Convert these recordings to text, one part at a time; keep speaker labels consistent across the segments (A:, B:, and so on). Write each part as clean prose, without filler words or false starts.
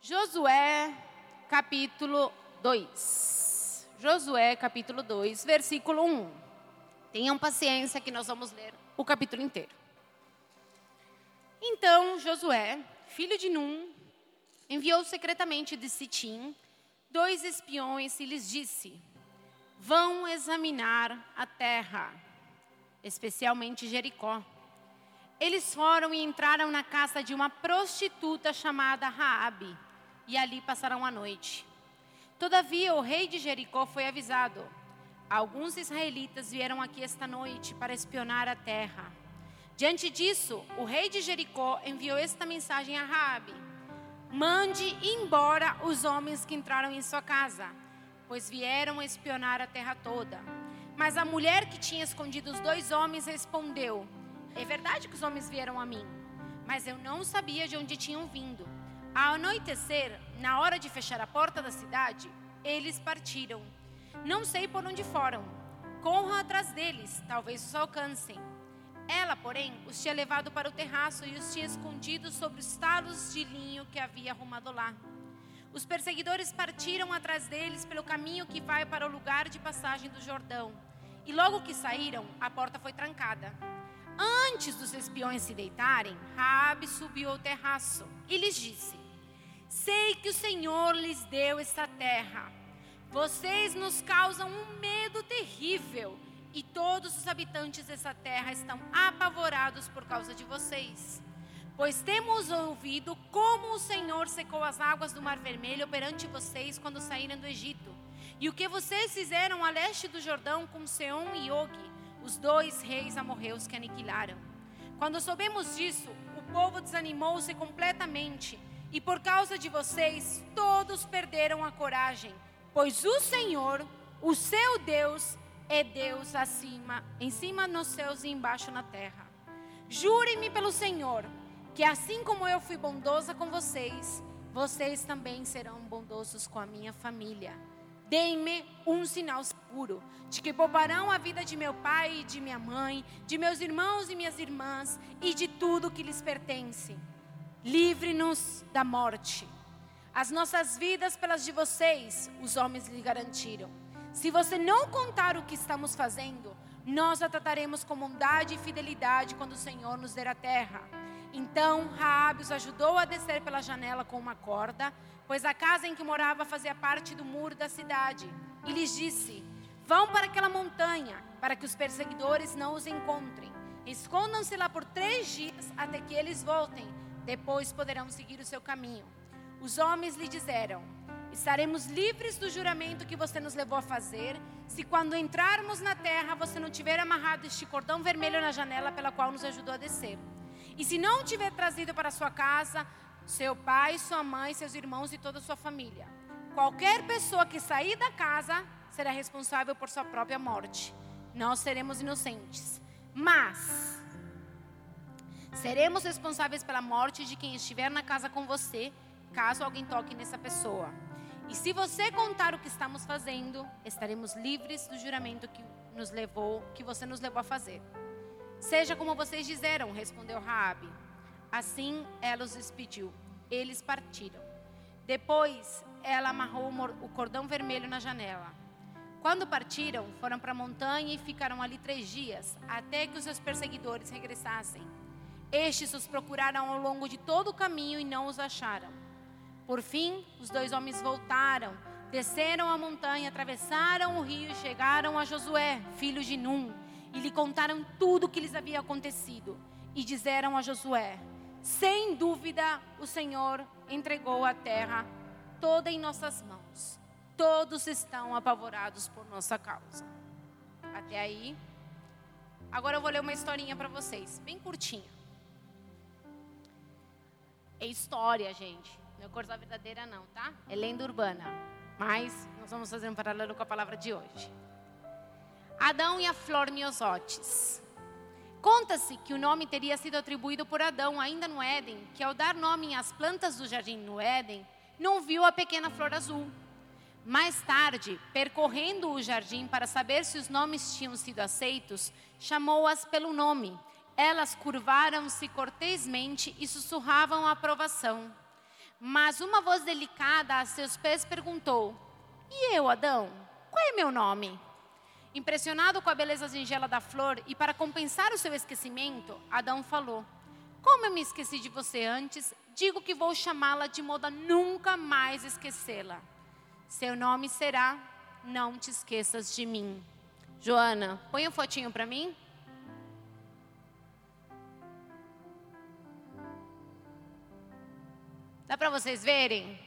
A: Josué, capítulo 2. Josué, capítulo 2, versículo 1. Tenham paciência que nós vamos ler o capítulo inteiro. Então, Josué, filho de Num, enviou secretamente de Sitim 2 espiões e lhes disse: vão examinar a terra, especialmente Jericó. Eles foram e entraram na casa de uma prostituta chamada Raabe, e ali passaram a noite. Todavia, o rei de Jericó foi avisado: alguns israelitas vieram aqui esta noite para espionar a terra. Diante disso, o rei de Jericó enviou esta mensagem a Raabe: mande embora os homens que entraram em sua casa, pois vieram espionar a terra toda. Mas a mulher que tinha escondido os 2 homens respondeu: é verdade que os homens vieram a mim, mas eu não sabia de onde tinham vindo. Ao anoitecer, na hora de fechar a porta da cidade, eles partiram. Não sei por onde foram. Corram atrás deles, talvez os alcancem. Ela, porém, os tinha levado para o terraço e os tinha escondido sobre os talos de linho que havia arrumado lá. Os perseguidores partiram atrás deles pelo caminho que vai para o lugar de passagem do Jordão. E logo que saíram, a porta foi trancada. Antes dos espiões se deitarem, Raabe subiu ao terraço e lhes disse: sei que o Senhor lhes deu esta terra. Vocês nos causam um medo terrível, e todos os habitantes dessa terra estão apavorados por causa de vocês. Pois temos ouvido como o Senhor secou as águas do Mar Vermelho perante vocês quando saíram do Egito, e o que vocês fizeram a leste do Jordão com Seom e Og, os 2 reis amorreus que aniquilaram. Quando soubemos disso, o povo desanimou-se completamente, e por causa de vocês, todos perderam a coragem, pois o Senhor, o seu Deus, é Deus em cima nos céus e embaixo na terra. Jurem-me pelo Senhor, que assim como eu fui bondosa com vocês, vocês também serão bondosos com a minha família. Deem-me um sinal seguro, de que pouparão a vida de meu pai e de minha mãe, de meus irmãos e minhas irmãs, e de tudo que lhes pertence. Livre-nos da morte. As nossas vidas pelas de vocês, os homens lhe garantiram. Se você não contar o que estamos fazendo, nós a trataremos com bondade e fidelidade quando o Senhor nos der a terra. Então Raabe os ajudou a descer pela janela com uma corda, pois a casa em que morava fazia parte do muro da cidade. E lhes disse: vão para aquela montanha, para que os perseguidores não os encontrem. Escondam-se lá por 3 dias até que eles voltem. Depois poderão seguir o seu caminho. Os homens lhe disseram: estaremos livres do juramento que você nos levou a fazer, se quando entrarmos na terra você não tiver amarrado este cordão vermelho na janela pela qual nos ajudou a descer. E se não tiver trazido para sua casa seu pai, sua mãe, seus irmãos e toda a sua família. Qualquer pessoa que sair da casa será responsável por sua própria morte. Nós seremos inocentes, mas seremos responsáveis pela morte de quem estiver na casa com você, caso alguém toque nessa pessoa. E se você contar o que estamos fazendo, estaremos livres do juramento que você nos levou a fazer. Seja como vocês disseram, respondeu Raabe. Assim ela os despediu. Eles partiram. Depois ela amarrou o cordão vermelho na janela. Quando partiram, foram para a montanha e ficaram ali 3 dias, até que os seus perseguidores regressassem. Estes os procuraram ao longo de todo o caminho e não os acharam. Por fim, os 2 homens voltaram, desceram a montanha, atravessaram o rio e chegaram a Josué, filho de Num, e lhe contaram tudo o que lhes havia acontecido. E disseram a Josué: sem dúvida o Senhor entregou a terra toda em nossas mãos. Todos estão apavorados por nossa causa. Até aí. Agora eu vou ler uma historinha para vocês, bem curtinha. É história, gente. Não é coisa verdadeira não, tá? É lenda urbana. Mas nós vamos fazer um paralelo com a palavra de hoje. Adão e a flor miosotis. Conta-se que o nome teria sido atribuído por Adão ainda no Éden, que ao dar nome às plantas do jardim no Éden, não viu a pequena flor azul. Mais tarde, percorrendo o jardim para saber se os nomes tinham sido aceitos, chamou-as pelo nome. Elas curvaram-se cortesmente e sussurravam a aprovação. Mas uma voz delicada a seus pés perguntou: e eu, Adão? Qual é meu nome? Impressionado com a beleza singela da flor e para compensar o seu esquecimento, Adão falou: como eu me esqueci de você antes, digo que vou chamá-la de modo a nunca mais esquecê-la. Seu nome será Não Te Esqueças de Mim. Joana, põe um fotinho para mim. Dá para vocês verem?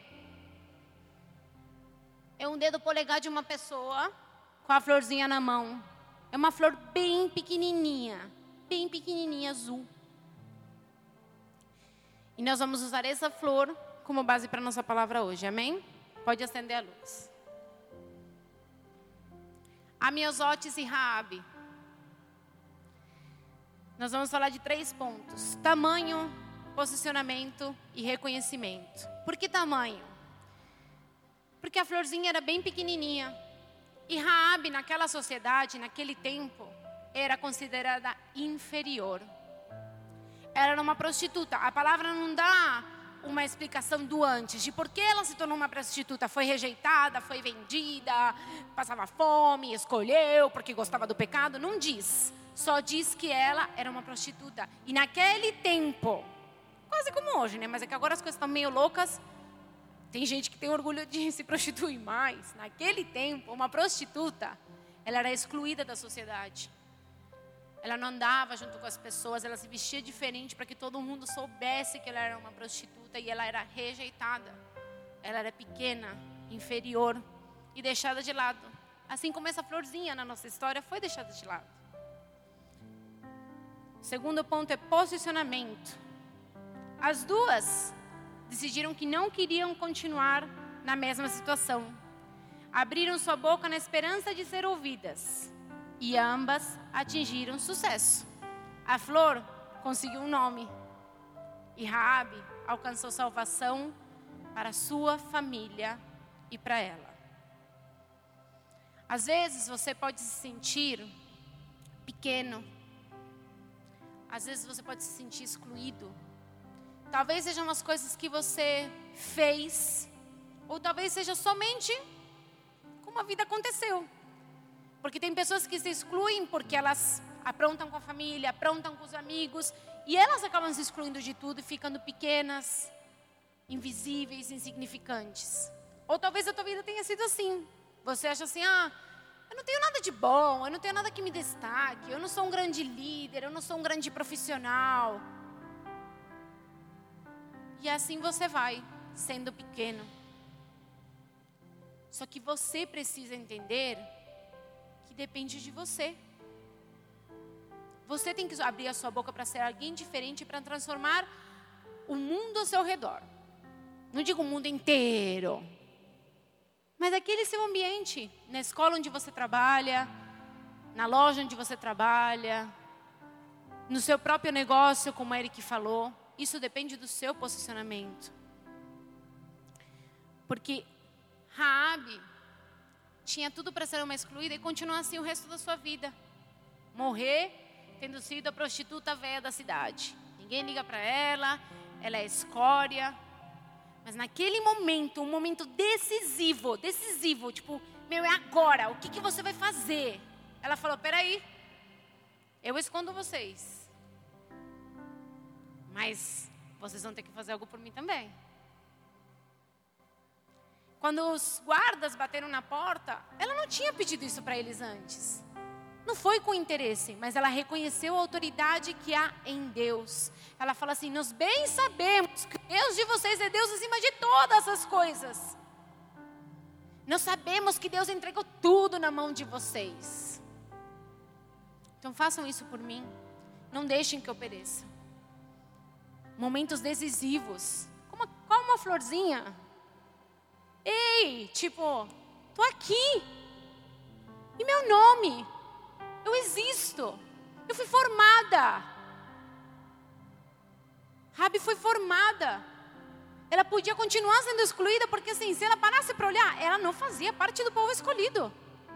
A: É um dedo polegar de uma pessoa com a florzinha na mão. É uma flor bem pequenininha azul. E nós vamos usar essa flor como base para a nossa palavra hoje, amém? Pode acender a luz. Amiozotes e Raabe. Nós vamos falar de 3 pontos: tamanho, posicionamento e reconhecimento. Por que tamanho? Porque a florzinha era bem pequenininha. E Raabe, naquela sociedade, naquele tempo, era considerada inferior. Ela era uma prostituta. A palavra não dá uma explicação do antes, de por que ela se tornou uma prostituta. Foi rejeitada, foi vendida, passava fome, escolheu porque gostava do pecado. Não diz. Só diz que ela era uma prostituta. E naquele tempo, quase como hoje, né? Mas é que agora as coisas estão meio loucas. Tem gente que tem orgulho de se prostituir mais. Naquele tempo, uma prostituta, ela era excluída da sociedade. Ela não andava junto com as pessoas, ela se vestia diferente para que todo mundo soubesse que ela era uma prostituta e ela era rejeitada. Ela era pequena, inferior e deixada de lado. Assim como essa florzinha na nossa história foi deixada de lado. O segundo ponto é posicionamento. As duas decidiram que não queriam continuar na mesma situação. Abriram sua boca na esperança de ser ouvidas. E ambas atingiram sucesso. A flor conseguiu um nome. E Raabe alcançou salvação para sua família e para ela. Às vezes você pode se sentir pequeno. Às vezes você pode se sentir excluído. Talvez sejam as coisas que você fez, ou talvez seja somente como a vida aconteceu. Porque tem pessoas que se excluem porque elas aprontam com a família, aprontam com os amigos, e elas acabam se excluindo de tudo e ficando pequenas, invisíveis, insignificantes. Ou talvez a tua vida tenha sido assim. Você acha assim, eu não tenho nada de bom, eu não tenho nada que me destaque, eu não sou um grande líder, eu não sou um grande profissional. E assim você vai, sendo pequeno. Só que você precisa entender que depende de você. Você tem que abrir a sua boca para ser alguém diferente, para transformar o mundo ao seu redor. Não digo o mundo inteiro, mas aquele seu ambiente, na escola onde você trabalha, na loja onde você trabalha, no seu próprio negócio, como a Eric falou. Isso depende do seu posicionamento. Porque Raabe tinha tudo para ser uma excluída e continuar assim o resto da sua vida. Morrer tendo sido a prostituta velha da cidade. Ninguém liga para ela, ela é escória. Mas naquele momento, um momento decisivo, tipo, é agora, o que você vai fazer? Ela falou, peraí, eu escondo vocês. Mas vocês vão ter que fazer algo por mim também. Quando os guardas bateram na porta, ela não tinha pedido isso para eles antes. Não foi com interesse, mas ela reconheceu a autoridade que há em Deus. Ela fala assim, nós bem sabemos que Deus de vocês é Deus acima de todas as coisas. Nós sabemos que Deus entregou tudo na mão de vocês. Então façam isso por mim. Não deixem que eu pereça. Momentos decisivos. Como uma florzinha. Ei, tô aqui. E meu nome. Eu existo. Eu fui formada. Raabe foi formada. Ela podia continuar sendo excluída, porque assim, se ela parasse para olhar, ela não fazia parte do povo escolhido.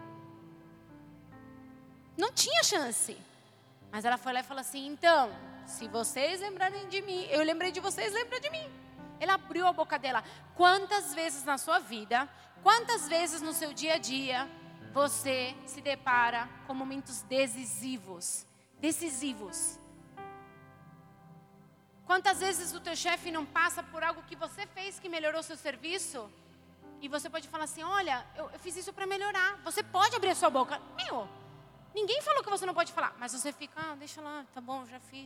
A: Não tinha chance. Mas ela foi lá e falou assim, então, se vocês lembrarem de mim, eu lembrei de vocês, lembra de mim. Ela abriu a boca dela. Quantas vezes na sua vida, quantas vezes no seu dia a dia, você se depara com momentos decisivos? Quantas vezes o teu chefe não passa por algo que você fez que melhorou seu serviço? E você pode falar assim, olha, eu fiz isso para melhorar. Você pode abrir a sua boca. Ninguém falou que você não pode falar. Mas você fica, deixa lá, tá bom, já fiz.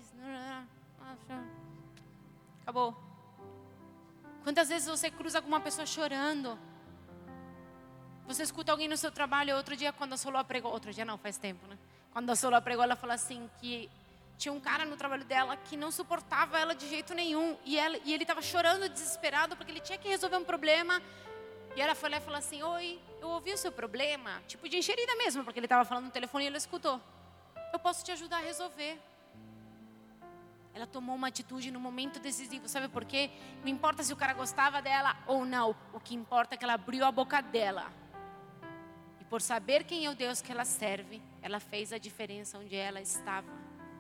A: Acabou. Quantas vezes você cruza com uma pessoa chorando? Você escuta alguém no seu trabalho. Outro dia, quando a Soló pregou, outro dia não, faz tempo, né? Quando a Soló pregou, ela falou assim, que tinha um cara no trabalho dela que não suportava ela de jeito nenhum. E ele estava chorando, desesperado, porque ele tinha que resolver um problema. E ela foi lá e falou assim, oi, eu ouvi o seu problema. Tipo de enxerida mesmo, porque ele estava falando no telefone e ela escutou. Eu posso te ajudar a resolver. Ela tomou uma atitude no momento decisivo. Sabe por quê? Não importa se o cara gostava dela ou não. O que importa é que ela abriu a boca dela. E por saber quem é o Deus que ela serve, ela fez a diferença onde ela estava.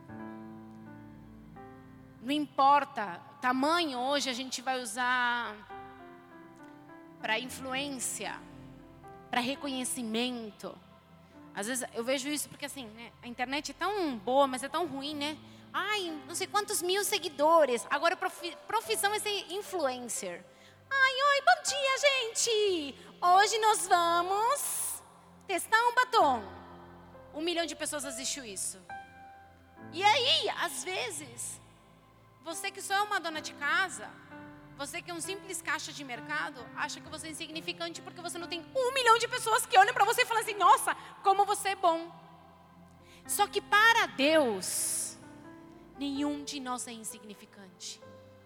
A: Não importa. Tamanho hoje a gente vai usar para influência, para reconhecimento. Às vezes eu vejo isso porque assim, né, a internet é tão boa, mas é tão ruim, né? Ai, não sei quantos mil seguidores. Agora a profissão é ser influencer. Ai, oi, bom dia, gente. Hoje nós vamos testar um batom. 1 milhão de pessoas assistiu isso. E aí, às vezes, você que só é uma dona de casa, você que é um simples caixa de mercado, acha que você é insignificante porque você não tem 1 milhão de pessoas que olham para você e falam assim, nossa, como você é bom. Só que para Deus, nenhum de nós é insignificante.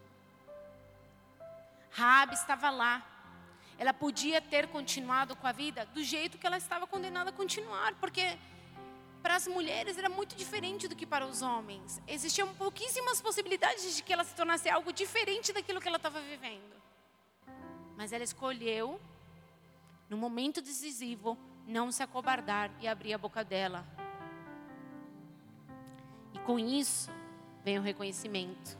A: Raabe estava lá. Ela podia ter continuado com a vida do jeito que ela estava condenada a continuar, porque para as mulheres era muito diferente do que para os homens. Existiam pouquíssimas possibilidades de que ela se tornasse algo diferente daquilo que ela estava vivendo. Mas ela escolheu, no momento decisivo, não se acovardar e abrir a boca dela. E com isso, vem o reconhecimento.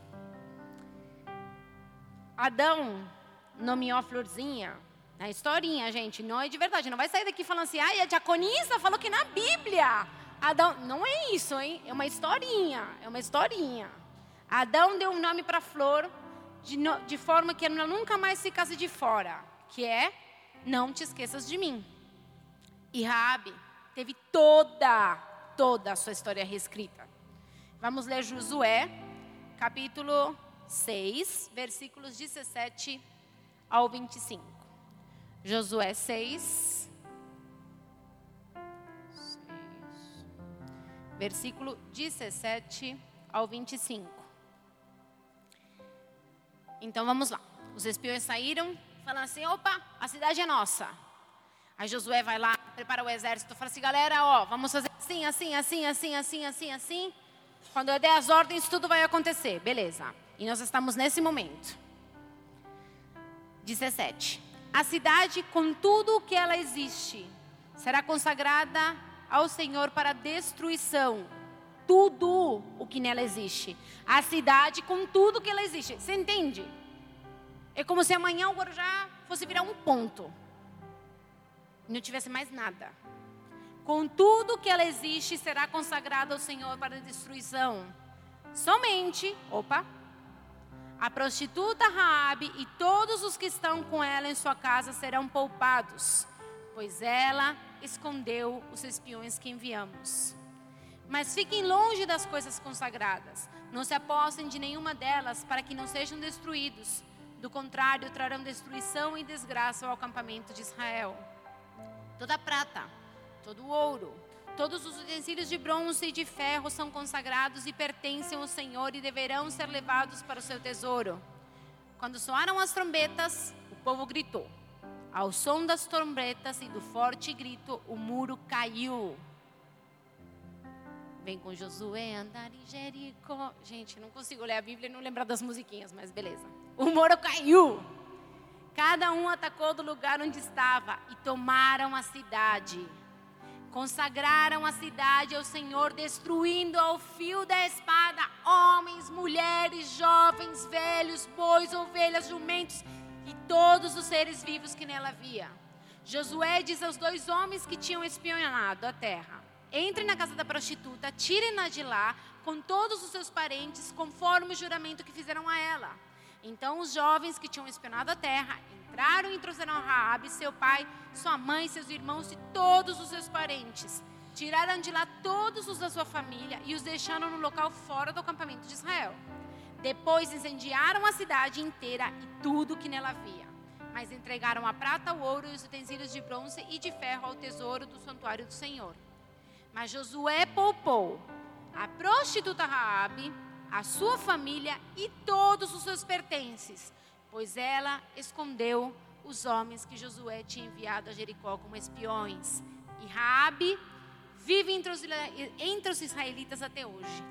A: Adão nomeou a florzinha. Na historinha, gente, não é de verdade. Não vai sair daqui falando assim, a diaconisa falou que na Bíblia. Adão, não é isso, hein? É uma historinha. Adão deu um nome para a flor de forma que ela nunca mais ficasse de fora. Que é, não te esqueças de mim. E Raabe teve toda a sua história reescrita. Vamos ler Josué, capítulo 6, versículos 17 ao 25. Josué 6, versículo 17 ao 25. Então vamos lá. Os espiões saíram, falando assim, opa, a cidade é nossa. Aí Josué vai lá, prepara o exército, fala assim, galera, ó, vamos fazer assim. Quando eu der as ordens, tudo vai acontecer, beleza. E nós estamos nesse momento. 17. A cidade, com tudo o que ela existe, será consagrada ao Senhor para destruição. Tudo o que nela existe. A cidade com tudo o que ela existe. Você entende? É como se amanhã o Guarujá fosse virar um ponto. E não tivesse mais nada. Com tudo que ela existe, será consagrada ao Senhor para destruição. Somente, a prostituta Raabe e todos os que estão com ela em sua casa serão poupados, pois ela escondeu os espiões que enviamos. Mas fiquem longe das coisas consagradas. Não se apossem de nenhuma delas para que não sejam destruídos. Do contrário, trarão destruição e desgraça ao acampamento de Israel. Toda a prata, todo o ouro, todos os utensílios de bronze e de ferro são consagrados e pertencem ao Senhor e deverão ser levados para o seu tesouro. Quando soaram as trombetas, o povo gritou. Ao som das trombetas e do forte grito, o muro caiu. Vem com Josué andar em Jericó. Gente, não consigo ler a Bíblia e não lembrar das musiquinhas, mas beleza. O muro caiu. Cada um atacou do lugar onde estava e tomaram a cidade. Consagraram a cidade ao Senhor, destruindo ao fio da espada homens, mulheres, jovens, velhos, bois, ovelhas, jumentos e todos os seres vivos que nela havia. Josué diz aos 2 homens que tinham espionado a terra: entrem na casa da prostituta, tirem-na de lá com todos os seus parentes, conforme o juramento que fizeram a ela. Então os jovens que tinham espionado a terra entraram e trouxeram Raabe, seu pai, sua mãe, seus irmãos e todos os seus parentes. Tiraram de lá todos os da sua família e os deixaram no local fora do acampamento de Israel. Depois incendiaram a cidade inteira e tudo que nela havia. Mas entregaram a prata, o ouro e os utensílios de bronze e de ferro ao tesouro do santuário do Senhor. Mas Josué poupou a prostituta Raabe, a sua família e todos os seus pertences, pois ela escondeu os homens que Josué tinha enviado a Jericó como espiões. E Raabe vive entre os israelitas até hoje.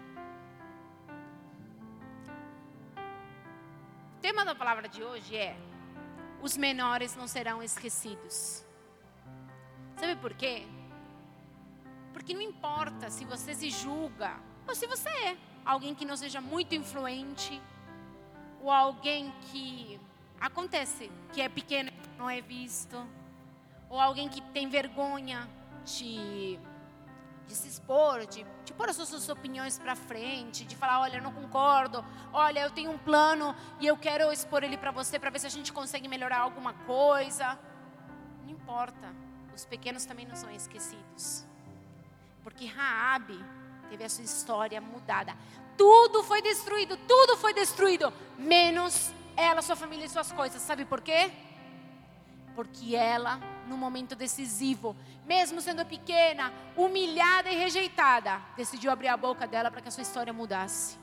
A: O tema da palavra de hoje é: os menores não serão esquecidos. Sabe por quê? Porque não importa se você se julga ou se você é alguém que não seja muito influente, ou alguém que acontece que é pequeno e não é visto, ou alguém que tem vergonha de se expor, de pôr as suas opiniões para frente, de falar: olha, eu não concordo, olha, eu tenho um plano e eu quero expor ele para você, para ver se a gente consegue melhorar alguma coisa. Não importa, os pequenos também não são esquecidos, porque Raabe teve a sua história mudada. Tudo foi destruído, menos ela, sua família e suas coisas. Sabe por quê? Porque ela, no momento decisivo, mesmo sendo pequena, humilhada e rejeitada, decidiu abrir a boca dela para que a sua história mudasse.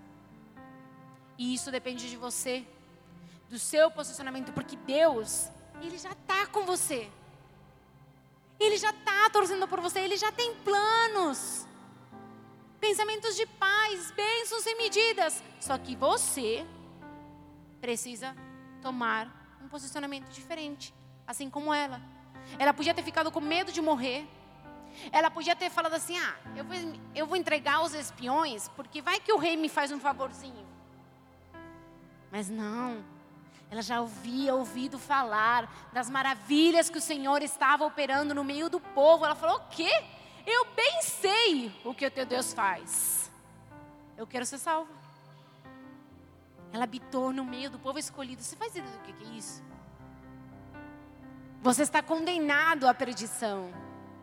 A: E isso depende de você, do seu posicionamento, porque Deus, Ele já está com você. Ele já está torcendo por você, Ele já tem planos. Pensamentos de paz, bênçãos sem medidas. Só que você precisa tomar um posicionamento diferente. Assim como ela. Ela podia ter ficado com medo de morrer. Ela podia ter falado assim: eu vou entregar os espiões, porque vai que o rei me faz um favorzinho. Mas não. Ela já havia ouvido falar das maravilhas que o Senhor estava operando no meio do povo. Ela falou: o quê? Eu bem sei o que o teu Deus faz. Eu quero ser salva. Ela habitou no meio do povo escolhido. Você faz ideia do que é isso? Você está condenado à perdição.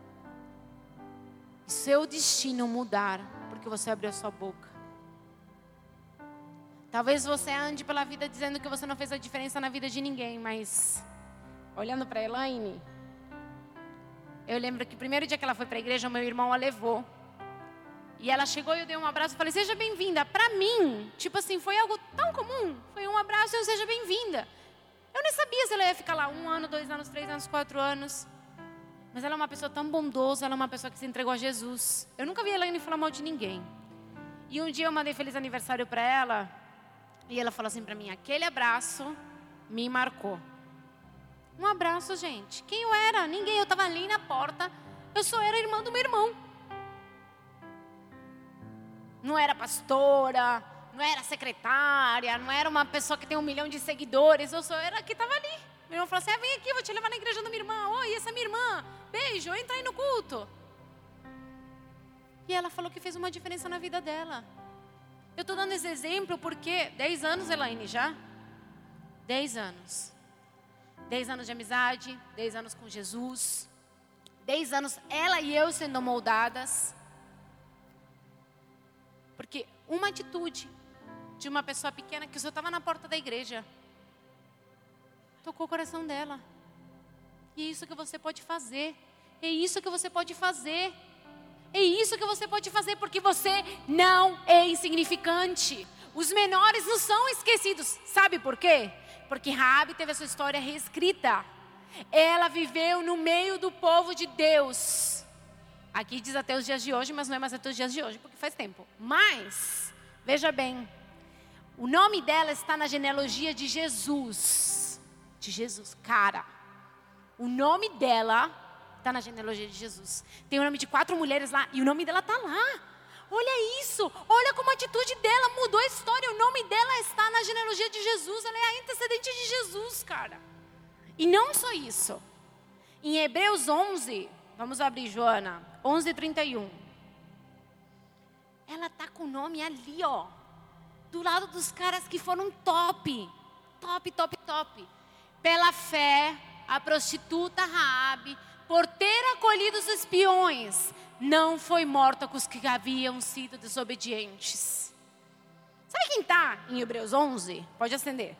A: E seu destino mudar porque você abriu a sua boca. Talvez você ande pela vida dizendo que você não fez a diferença na vida de ninguém, mas olhando para Elaine, eu lembro que o primeiro dia que ela foi para a igreja, o meu irmão a levou. E ela chegou e eu dei um abraço e falei: seja bem-vinda. Para mim, tipo assim, foi algo tão comum. Foi um abraço e eu: seja bem-vinda. Eu nem sabia se ela ia ficar lá 1 ano, 2 anos, 3 anos, 4 anos. Mas ela é uma pessoa tão bondosa, ela é uma pessoa que se entregou a Jesus. Eu nunca vi a Elaine falar mal de ninguém. E um dia eu mandei feliz aniversário para ela. E ela falou assim para mim: aquele abraço me marcou. Um abraço, gente. Quem eu era? Ninguém. Eu estava ali na porta. Eu só era irmã do meu irmão. Não era pastora, não era secretária, não era uma pessoa que tem 1 milhão de seguidores. Eu só era a que estava ali. Meu irmão falou assim: vem aqui, vou te levar na igreja da minha irmã. Oi, essa é minha irmã. Beijo, entra aí no culto. E ela falou que fez uma diferença na vida dela. Eu estou dando esse exemplo porque 10 anos, Elaine, já? 10 anos. 10 anos de amizade, 10 anos com Jesus. 10 anos ela e eu sendo moldadas. Porque uma atitude de uma pessoa pequena que só estava na porta da igreja tocou o coração dela. E é isso que você pode fazer. É isso que você pode fazer. É isso que você pode fazer, porque você não é insignificante. Os menores não são esquecidos. Sabe por quê? Porque Raabe teve a sua história reescrita. Ela viveu no meio do povo de Deus. Aqui diz até os dias de hoje, mas não é mais até os dias de hoje, porque faz tempo. Mas, veja bem, o nome dela está na genealogia de Jesus. De Jesus, cara. O nome dela está na genealogia de Jesus. Tem o nome de 4 mulheres lá e o nome dela está lá. Olha isso, olha como a atitude dela mudou a história. O nome dela está na genealogia de Jesus. Ela é a antecedente de Jesus, cara. E não só isso. Em Hebreus 11, vamos abrir, Joana, 11:31. Ela está com o nome ali, ó, do lado dos caras que foram top. Pela fé, a prostituta Raabe, por ter acolhido os espiões, não foi morta com os que haviam sido desobedientes. Sabe quem está em Hebreus 11? Pode acender.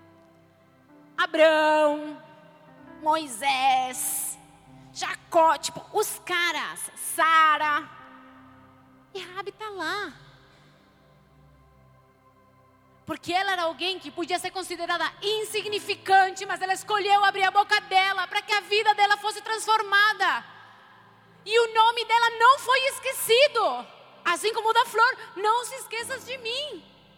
A: Abrão, Moisés, Jacó, tipo, os caras, Sara. E Raabe está lá. Porque ela era alguém que podia ser considerada insignificante, mas ela escolheu abrir a boca dela para que a vida dela fosse transformada. E o nome dela não foi esquecido. Assim como o da flor, não se esqueças de mim.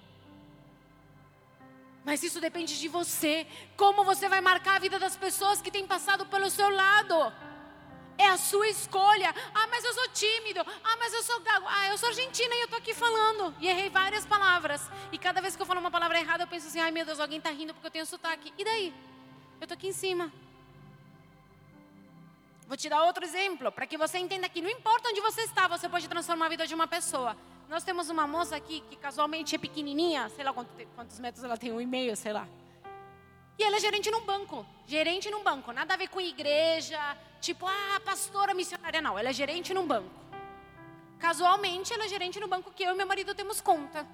A: Mas isso depende de você. Como você vai marcar a vida das pessoas que têm passado pelo seu lado. É a sua escolha. Ah, mas eu sou tímido. Ah, mas eu sou gago. Ah, eu sou argentina e eu estou aqui falando. E errei várias palavras. E cada vez que eu falo uma palavra errada, eu penso assim, ai meu Deus, alguém está rindo porque eu tenho sotaque. E daí? Eu estou aqui em cima. Vou te dar outro exemplo, para que você entenda que não importa onde você está, você pode transformar a vida de uma pessoa. Nós temos uma moça aqui que casualmente é pequenininha, sei lá quantos metros ela tem, 1,5, sei lá. E ela é gerente num banco, nada a ver com igreja, tipo, pastora missionária, não. Ela é gerente num banco. Casualmente, ela é gerente no banco que eu e meu marido temos conta.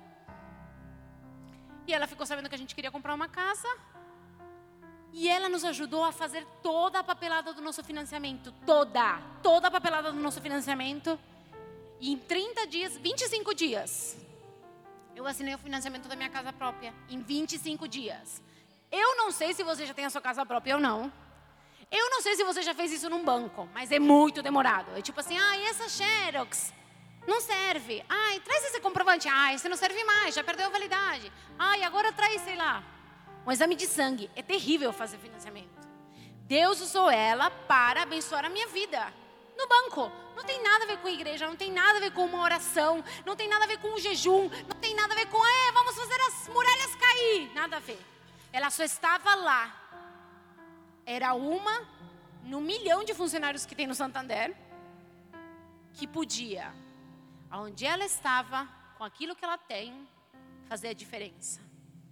A: E ela ficou sabendo que a gente queria comprar uma casa. E ela nos ajudou a fazer toda a papelada do nosso financiamento. Toda a papelada do nosso financiamento. E em 30 dias, 25 dias, eu assinei o financiamento da minha casa própria. Em 25 dias. Eu não sei se você já tem a sua casa própria ou não. Eu não sei se você já fez isso num banco, mas é muito demorado. É tipo assim, e essa Xerox não serve. Traz esse comprovante. Esse não serve mais, já perdeu a validade. Agora traz, sei lá, um exame de sangue. É terrível fazer financiamento. Deus usou ela para abençoar a minha vida. No banco. Não tem nada a ver com igreja, não tem nada a ver com uma oração, não tem nada a ver com um jejum, não tem nada a ver com, vamos fazer as muralhas cair. Nada a ver. Ela só estava lá. Era uma no 1 milhão de funcionários que tem no Santander, que podia, aonde ela estava, com aquilo que ela tem, fazer a diferença.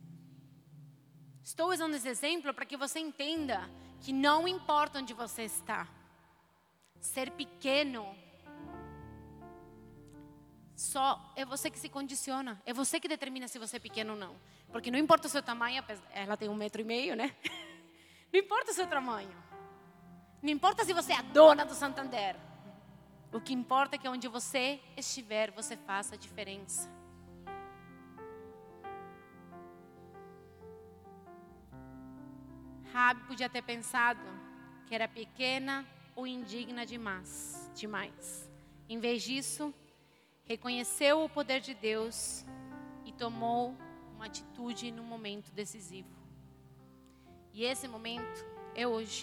A: Estou usando esse exemplo para que você entenda que não importa onde você está. Ser pequeno só é você que se condiciona. É você que determina se você é pequeno ou não. Porque não importa o seu tamanho, ela tem 1,5 metro, né? Não importa o seu tamanho. Não importa se você é a dona do Santander. O que importa é que onde você estiver, você faça a diferença. Raabe podia ter pensado que era pequena ou indigna demais. Em vez disso, reconheceu o poder de Deus e tomou uma atitude num momento decisivo. E esse momento é hoje.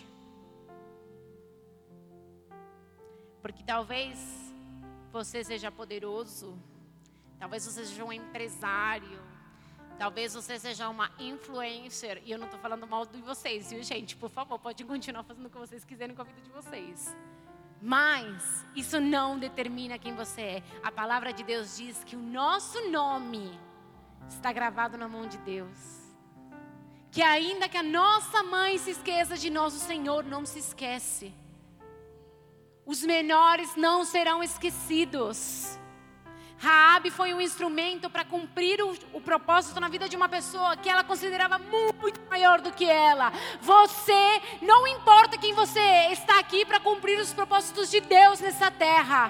A: Porque talvez você seja poderoso, talvez você seja um empresário, talvez você seja uma influencer. E eu não estou falando mal de vocês, viu, gente? Por favor, pode continuar fazendo o que vocês quiserem com a vida de vocês. Mas isso não determina quem você é. A palavra de Deus diz que o nosso nome está gravado na mão de Deus. Que ainda que a nossa mãe se esqueça de nós, o Senhor não se esquece. Os menores não serão esquecidos. Raabe foi um instrumento para cumprir o propósito na vida de uma pessoa que ela considerava muito maior do que ela. Você, não importa quem você é, está aqui para cumprir os propósitos de Deus nessa terra.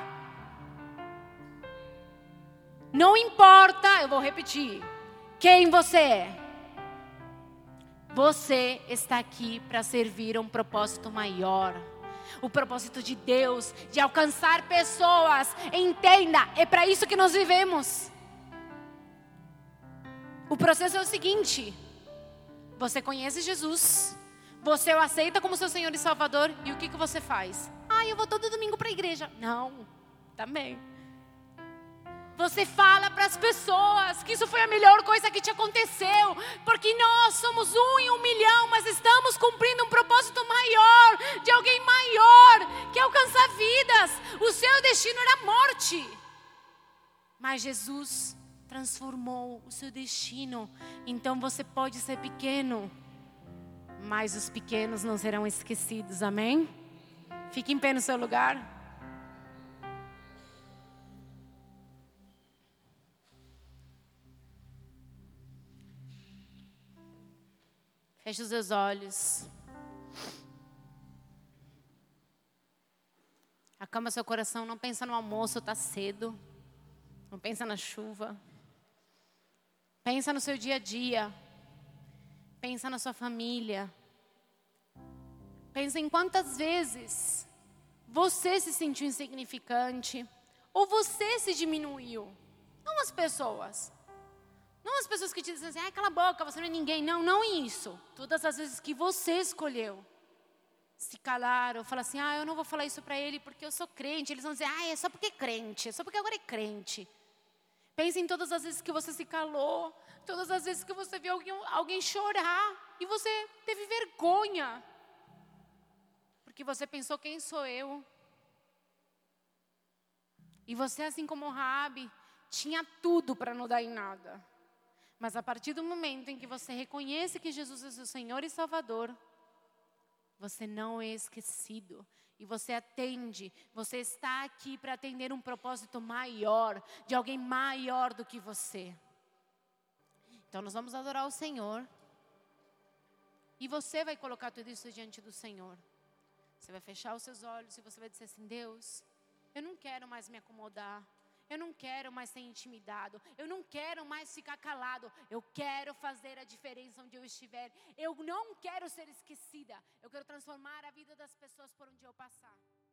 A: Não importa, eu vou repetir, quem você é. Você está aqui para servir a um propósito maior. O propósito de Deus, de alcançar pessoas. Entenda, é para isso que nós vivemos. O processo é o seguinte: você conhece Jesus, você o aceita como seu Senhor e Salvador, e o que você faz? eu vou todo domingo para a igreja. Não, também. Você fala para as pessoas que isso foi a melhor coisa que te aconteceu, porque nós somos 1 em 1 milhão, mas estamos cumprindo um propósito maior, de alguém maior, que alcança vidas. O seu destino era a morte, mas Jesus transformou o seu destino. Então você pode ser pequeno, mas os pequenos não serão esquecidos, amém? Fique em pé no seu lugar. Feche os seus olhos. Acalma seu coração, não pensa no almoço, está cedo. Não pensa na chuva. Pensa no seu dia a dia. Pensa na sua família. Pensa em quantas vezes você se sentiu insignificante ou você se diminuiu. Não as pessoas. Não as pessoas que te dizem assim, cala a boca, você não é ninguém. Não, não isso. Todas as vezes que você escolheu se calar ou falar assim, eu não vou falar isso para ele porque eu sou crente. Eles vão dizer, é só porque é crente, é só porque agora é crente. Pense em todas as vezes que você se calou, todas as vezes que você viu alguém chorar e você teve vergonha. Porque você pensou, quem sou eu? E você, assim como Raabe, tinha tudo para não dar em nada. Mas a partir do momento em que você reconhece que Jesus é seu Senhor e Salvador, você não é esquecido. E você atende, você está aqui para atender um propósito maior, de alguém maior do que você. Então nós vamos adorar o Senhor. E você vai colocar tudo isso diante do Senhor. Você vai fechar os seus olhos e você vai dizer assim, Deus, eu não quero mais me acomodar. Eu não quero mais ser intimidado. Eu não quero mais ficar calado. Eu quero fazer a diferença onde eu estiver. Eu não quero ser esquecida. Eu quero transformar a vida das pessoas por onde eu passar.